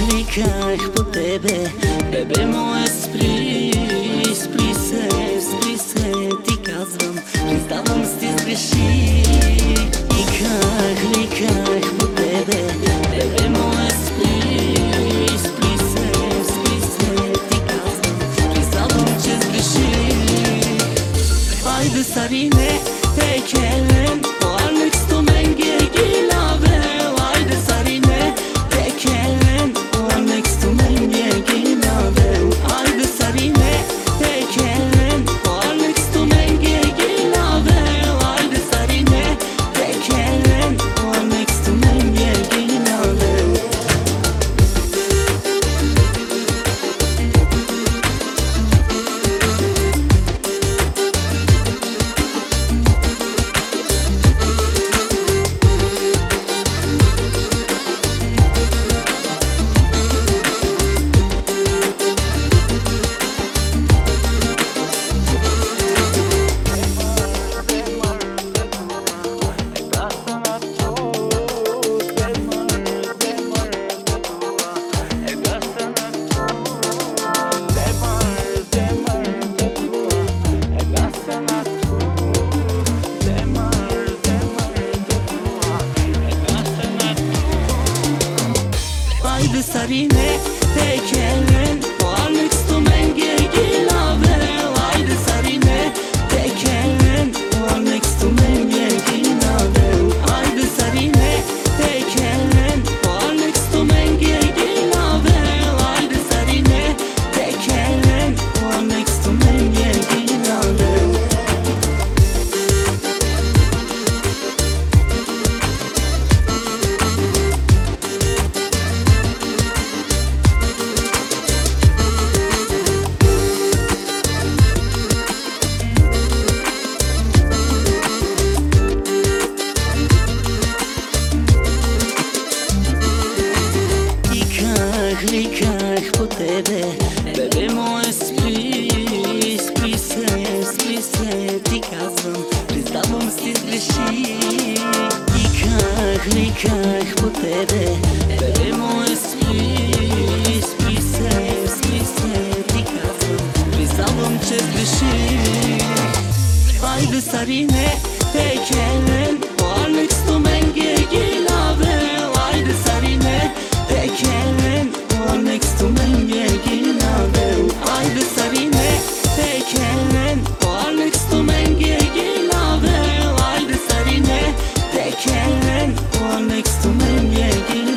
Виках по тебе, бебе моя, спри се, ти казвам, признавам си сгреших. Виках по тебе, бебе моя, спри се, ти казвам, признавам, че сгреших. Haydi sarine tekelen, o anlık stomen gilave. Haydi sarine tekelen, o anlık stomen gilave. Haydi sarine tekelen, o anlık stomen gilave. Haydi sarine tekelen, o anlık stomen gilave. Haydi sarine tekelen, o anlık stomen gilave. Haydi sarine tekelen, o anlık stomen gilave. Haydi sarine tekelen, o anlık stomen gilave. Haydi sarine tekelen, o anlık stomen gilave. Виках по тебе, бебе моя, спри се, ти казвам, признавам си сгреших. Виках по тебе, бебе моя, спри се, ти казвам, признавам, че сгреших. Haydi sarine tekelen, o anlık stomen gilave. Haydi sarine tekelen, o anlık stomen gilave. Haydi sarine tekelen, o anlık stomen gilave. Haydi sarine tekelen, o anlık stomen gilave.